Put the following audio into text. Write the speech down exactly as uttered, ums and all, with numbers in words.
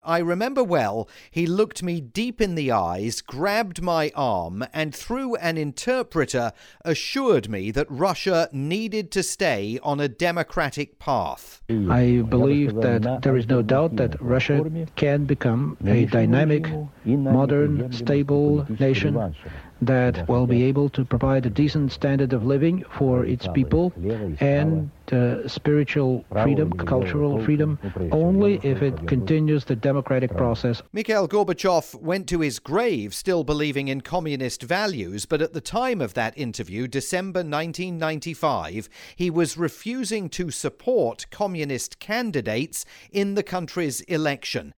I remember well, he looked me deep in the eyes, grabbed my arm, and through an interpreter assured me that Russia needed to stay on a democratic path. I believe that there is no doubt that Russia can become a dynamic, modern, stable nation that will be able to provide a decent standard of living for its people and uh, spiritual freedom, cultural freedom, only if it continues the democratic process. Mikhail Gorbachev went to his grave still believing in communist values, but at the time of that interview, December nineteen ninety-five, he was refusing to support communist candidates in the country's election.